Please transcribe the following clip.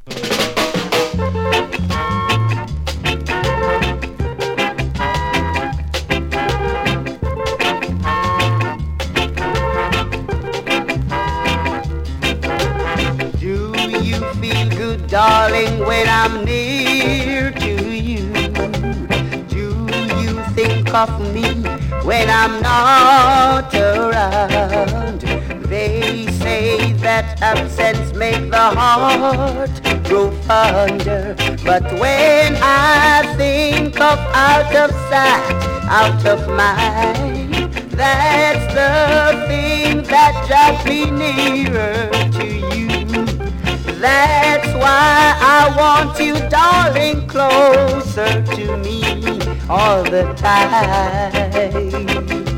Do you feel good, darling, when I'm near to you? Do you think of me when I'm not around? They say that absence makes the heart grow fonder, but when I think of out of sight, out of mind, that's the thing that drags me nearer to you. That's why I want you, darling, closer to me all the time.